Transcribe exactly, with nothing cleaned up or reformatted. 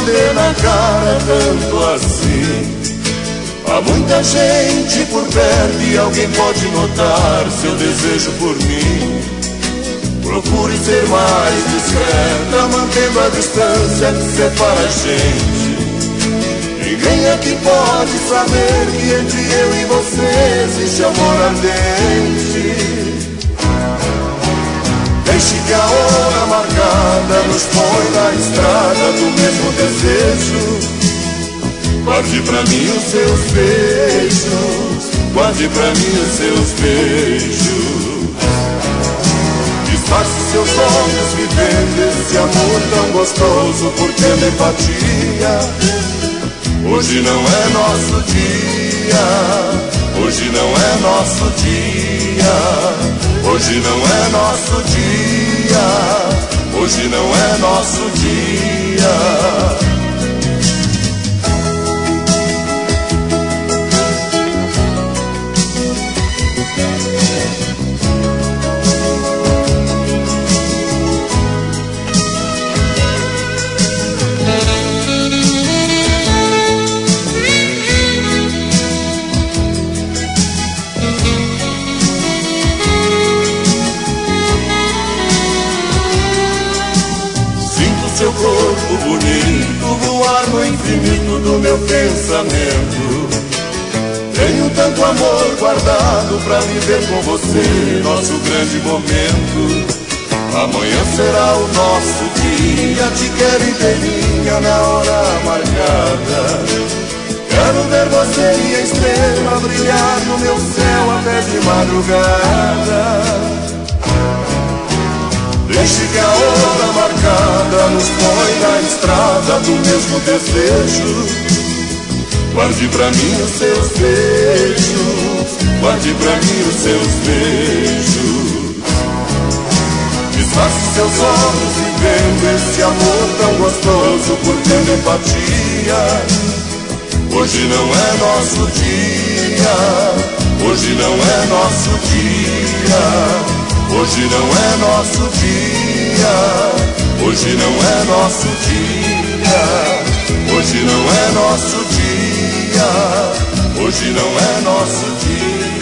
esconder na cara tanto assim. Há muita gente por perto e alguém pode notar seu desejo por mim. Procure ser mais discreta, mantendo a distância que separa a gente. Ninguém aqui pode saber que entre eu e você existe amor ardente. Deixe que a hora marcada nos põe na estrada do mesmo desejo. Guarde pra mim os seus beijos, guarde pra mim os seus beijos. Disfarce seus olhos vivendo esse amor tão gostoso por ter empatia. Hoje não é nosso dia, hoje não é nosso dia, hoje não é nosso dia, hoje não é nosso dia. Seu corpo bonito voar no infinito do meu pensamento. Tenho tanto amor guardado pra viver com você nosso grande momento. Amanhã será o nosso dia, te quero inteirinha na hora marcada. Quero ver você, minha estrela, brilhar no meu céu até de madrugada. Deixe que a hora marcada nos põe na estrada do mesmo desejo. Guarde pra mim os seus beijos, guarde pra mim os seus beijos. Disfarce seus olhos vivendo esse amor tão gostoso por ter empatia. Hoje não é nosso dia, hoje não é nosso dia, hoje não é nosso dia, hoje não é nosso dia, hoje não é nosso dia, hoje não é nosso dia.